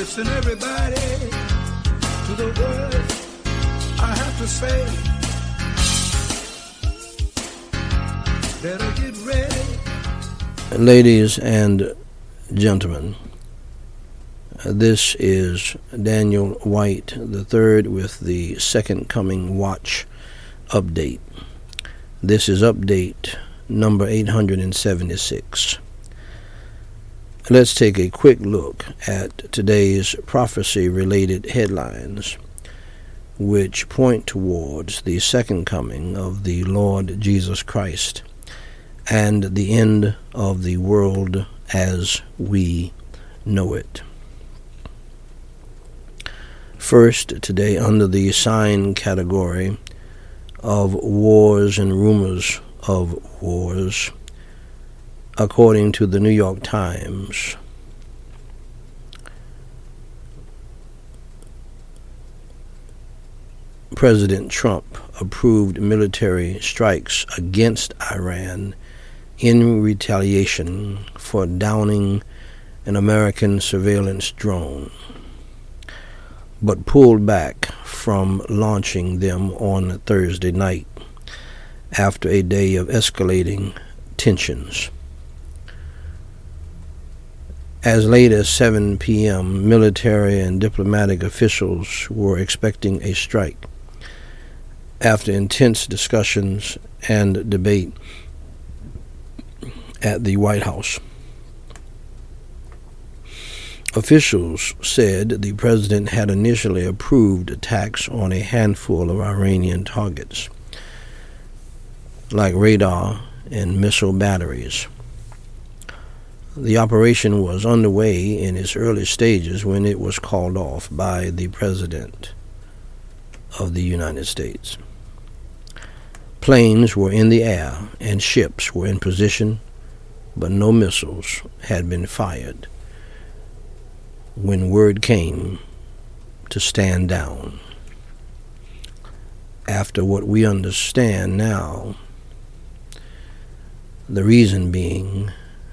Listen, everybody, to the words I have to say. Better get ready. Ladies and gentlemen, this is Daniel White III with the Second Coming Watch update. This is update number 876. Let's take a quick look at today's prophecy-related headlines, which point towards the second coming of the Lord Jesus Christ and the end of the world as we know it. First, today, under the sign category of wars and rumors of wars, according to the New York Times, President Trump approved military strikes against Iran in retaliation for downing an American surveillance drone, but pulled back from launching them on Thursday night after a day of escalating tensions. As late as 7 p.m., military and diplomatic officials were expecting a strike after intense discussions and debate at the White House. Officials said the president had initially approved attacks on a handful of Iranian targets, like radar and missile batteries. The operation was underway in its early stages when it was called off by the President of the United States. Planes were in the air and ships were in position, but no missiles had been fired when word came to stand down. After what we understand now, the reason being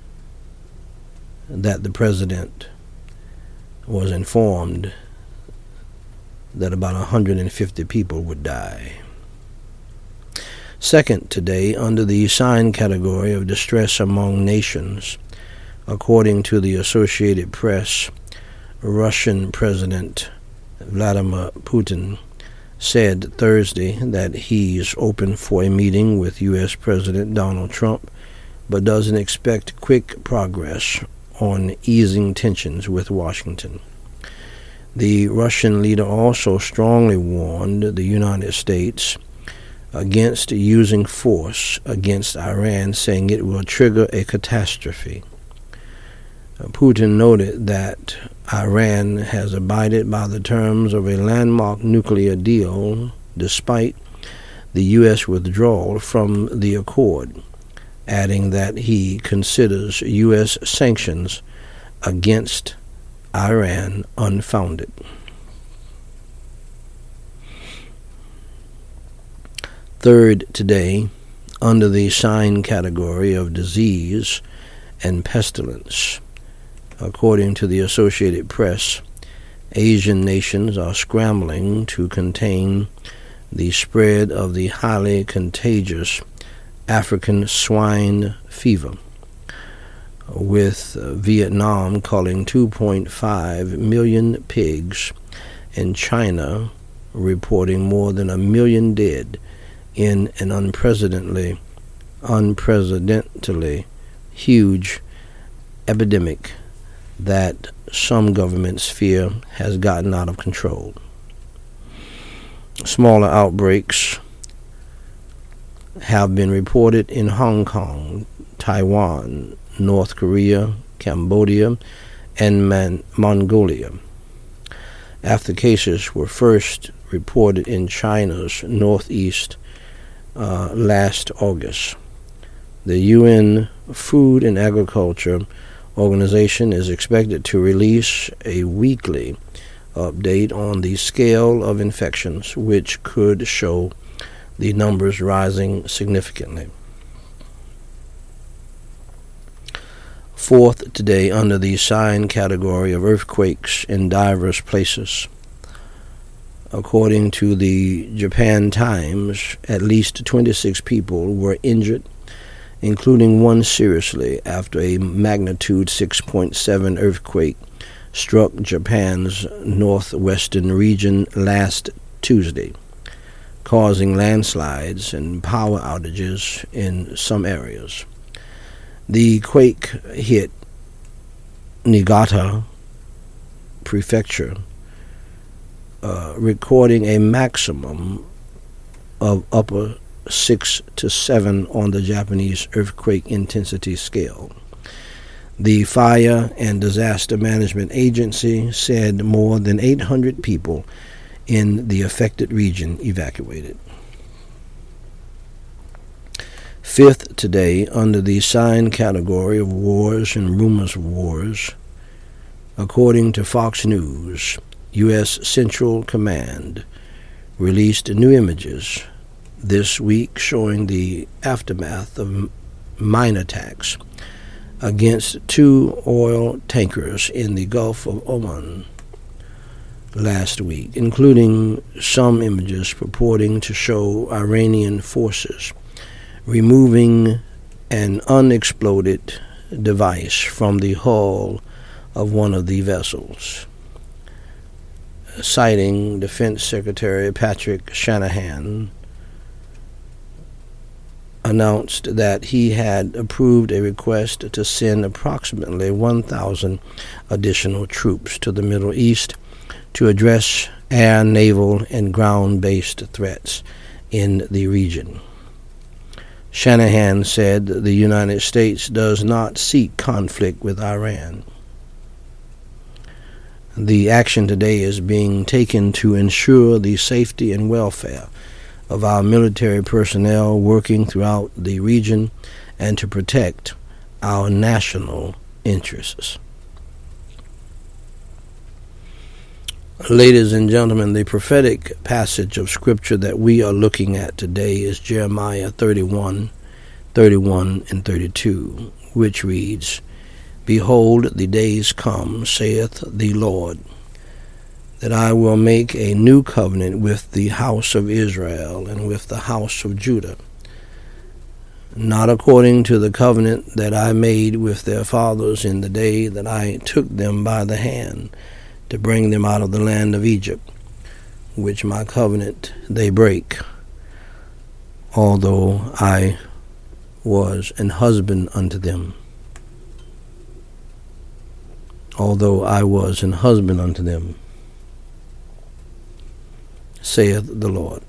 that the president was informed that about 150 people would die. Second, today, under the sign category of distress among nations, according to the Associated Press, Russian President Vladimir Putin said Thursday that he's open for a meeting with U.S. President Donald Trump, but doesn't expect quick progress on easing tensions with Washington. The Russian leader also strongly warned the United States against using force against Iran, saying it will trigger a catastrophe. Putin noted that Iran has abided by the terms of a landmark nuclear deal despite the U.S. withdrawal from the accord, adding that he considers U.S. sanctions against Iran unfounded. Third, today, under the sign category of disease and pestilence, according to the Associated Press, Asian nations are scrambling to contain the spread of the highly contagious African swine fever, with Vietnam culling 2.5 million pigs and China reporting more than 1 million dead in an unprecedentedly huge epidemic that some governments fear has gotten out of control. Smaller outbreaks have been reported in Hong Kong, Taiwan, North Korea, Cambodia, and Mongolia. After cases were first reported in China's northeast last August. The UN Food and Agriculture Organization is expected to release a weekly update on the scale of infections, which could show the numbers rising significantly. Fourth today under the sign category of earthquakes in diverse places. According to the Japan Times, at least 26 people were injured, including one seriously, after a magnitude 6.7 earthquake struck Japan's northwestern region last Tuesday, causing landslides and power outages in some areas. The quake hit Niigata Prefecture, recording a maximum of upper 6 to 7 on the Japanese earthquake intensity scale. The Fire and Disaster Management Agency said more than 800 people in the affected region evacuated. Fifth today under the sign category of wars and rumors of wars. According to Fox News, U.S. Central Command released new images this week showing the aftermath of mine attacks against 2 oil tankers in the Gulf of Oman last week, including some images purporting to show Iranian forces removing an unexploded device from the hull of one of the vessels. Citing Defense Secretary Patrick Shanahan, announced that he had approved a request to send approximately 1,000 additional troops to the Middle East to address air, naval, and ground-based threats in the region. Shanahan said the United States does not seek conflict with Iran. The action today is being taken to ensure the safety and welfare of our military personnel working throughout the region and to protect our national interests. Ladies and gentlemen, the prophetic passage of Scripture that we are looking at today is Jeremiah 31, and 32, which reads, "Behold, the days come, saith the Lord, that I will make a new covenant with the house of Israel and with the house of Judah, not according to the covenant that I made with their fathers in the day that I took them by the hand to bring them out of the land of Egypt, which my covenant they break, although I was an husband unto them. Although I was an husband unto them, saith the Lord."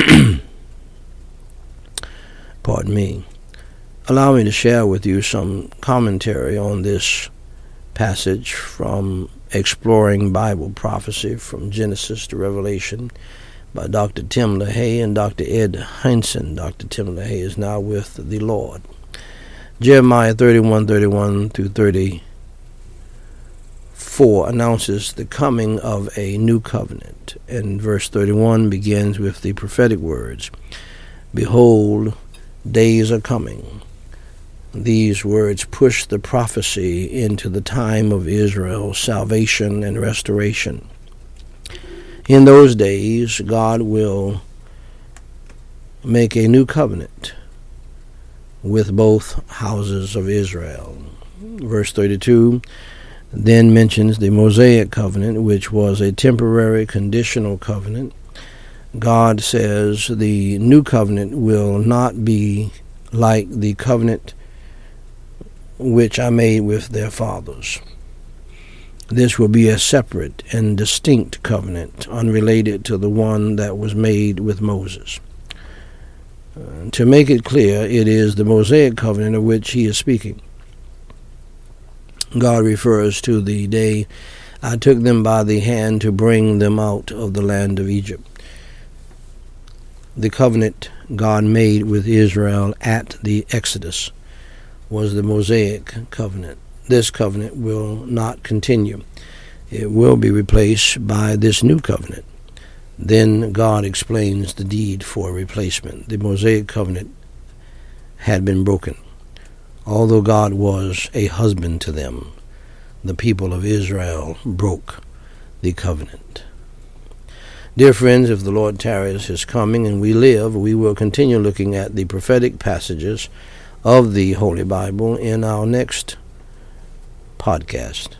Pardon me. Allow me to share with you some commentary on this passage from Exploring Bible Prophecy from Genesis to Revelation by Dr. Tim LaHaye and Dr. Ed Hindson. Dr. Tim LaHaye is now with the Lord. Jeremiah 31 through 34 announces the coming of a new covenant, and verse 31 begins with the prophetic words, "Behold, days are coming." These words push the prophecy into the time of Israel's salvation and restoration. In those days, God will make a new covenant with both houses of Israel. Verse 32 then mentions the Mosaic covenant, which was a temporary conditional covenant. God says the new covenant will not be like the covenant which I made with their fathers. This will be a separate and distinct covenant, unrelated to the one that was made with Moses. To make it clear, it is the Mosaic covenant of which he is speaking. God refers to the day I took them by the hand to bring them out of the land of Egypt. The covenant God made with Israel at the Exodus was the Mosaic covenant. This covenant will not continue. It will be replaced by this new covenant. Then God explains the need for replacement. The Mosaic covenant had been broken. although God was a husband to them, the people of Israel broke the covenant. Dear friends, if the Lord tarries his coming and we live, we will continue looking at the prophetic passages of the Holy Bible in our next podcast.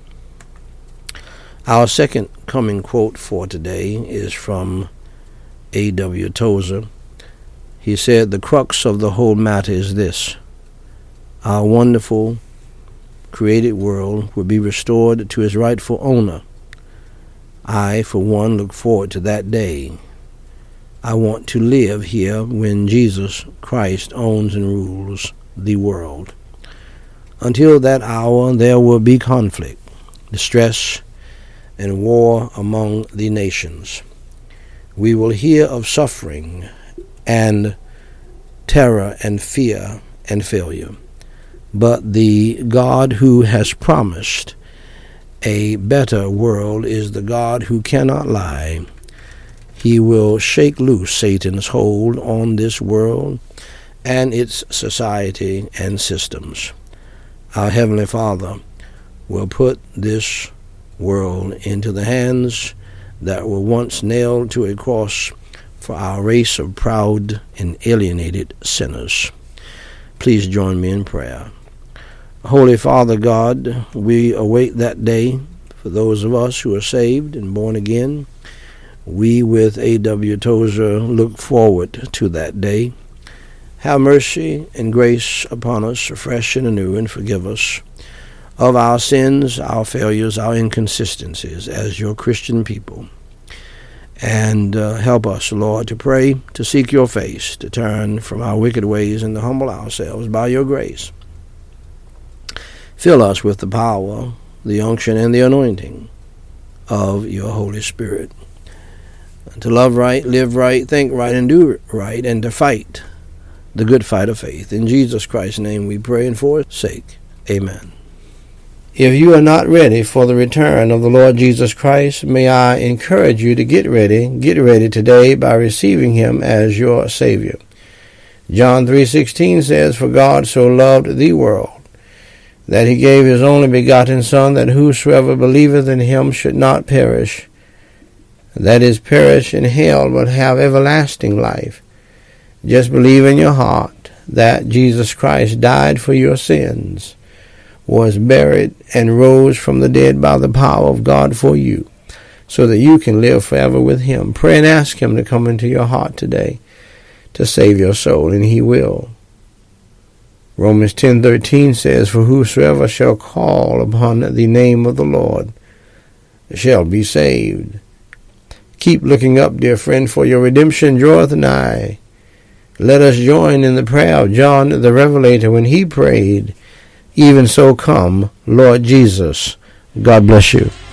Our second coming quote for today is from A.W. Tozer. He said, "The crux of the whole matter is this: our wonderful created world will be restored to its rightful owner. I, for one, look forward to that day. I want to live here when Jesus Christ owns and rules the world. Until that hour, there will be conflict, distress, and war among the nations. We will hear of suffering and terror and fear and failure. But the God who has promised a better world is the God who cannot lie. He will shake loose Satan's hold on this world and its society and systems. Our Heavenly Father will put this world into the hands that were once nailed to a cross for our race of proud and alienated sinners. Please join me in prayer. Holy Father God, we await that day for those of us who are saved and born again. We, with A.W. Tozer, look forward to that day. Have mercy and grace upon us afresh and anew, and forgive us of our sins, our failures, our inconsistencies as your Christian people. And help us, Lord, to pray, to seek your face, to turn from our wicked ways and to humble ourselves by your grace. Fill us with the power, the unction, and the anointing of your Holy Spirit, to love right, live right, think right, and do right, and to fight the good fight of faith. In Jesus Christ's name we pray, and for his sake, amen. If you are not ready for the return of the Lord Jesus Christ, may I encourage you to get ready today by receiving him as your Savior. John 3:16 says, "For God so loved the world, that he gave his only begotten Son, that whosoever believeth in him should not perish, that is, perish in hell, but have everlasting life." Just believe in your heart that Jesus Christ died for your sins, was buried, and rose from the dead by the power of God for you, so that you can live forever with him. Pray and ask him to come into your heart today to save your soul, and he will. Romans 10:13 says, "For whosoever shall call upon the name of the Lord shall be saved." Keep looking up, dear friend, for your redemption draweth nigh. Let us join in the prayer of John the Revelator when he prayed, "Even so come, Lord Jesus." God bless you.